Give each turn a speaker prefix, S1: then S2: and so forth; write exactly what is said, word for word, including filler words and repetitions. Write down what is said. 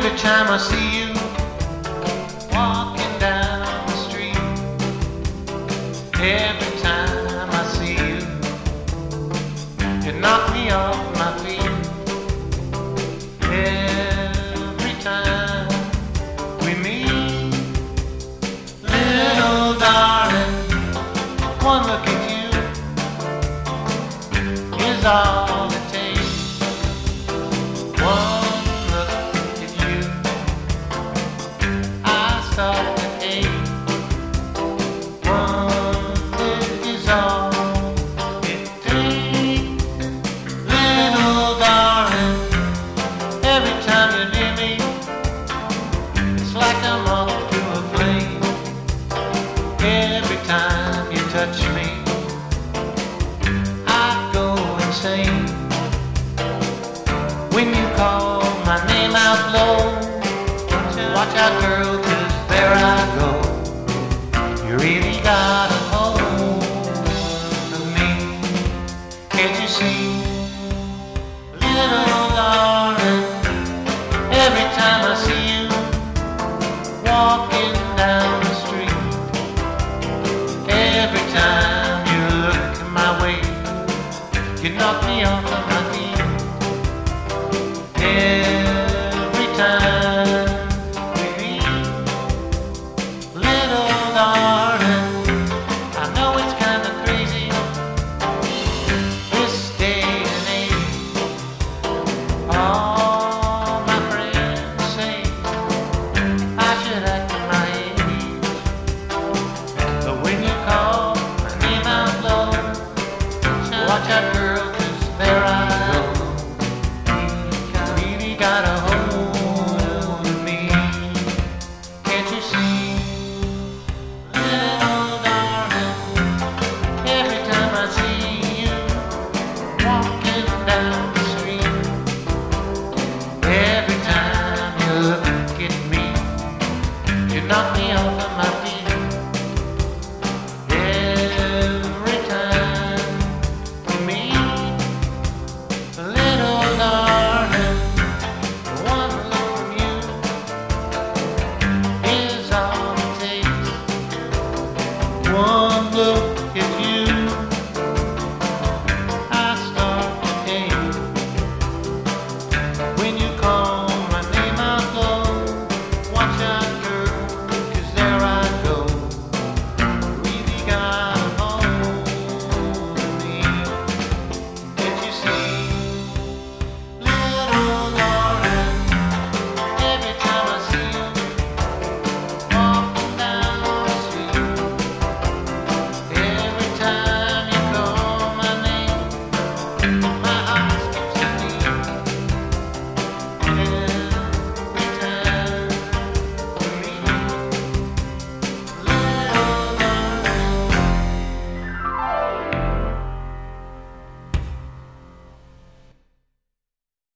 S1: Every time I see you walking down the street, every time I see you, you knock me off my feet. Every time we meet, little darling, one look at you is all it takes. One look at you, I start to hate. One look is all it takes. Little darling, every time you're near me, it's like I'm off to a flame. Every time you touch me, I go insane. When you call my name out low, watch out girl, 'cause there I go. You really got a hold of me. Can't you see, little darling, every time I see you walking down the street, every time you look my way, you knock me off of my feet. Every time we meet, little darling, I know it's kinda crazy, this day and age. All my friends say I should act my age, but when you call my name out low, watch out.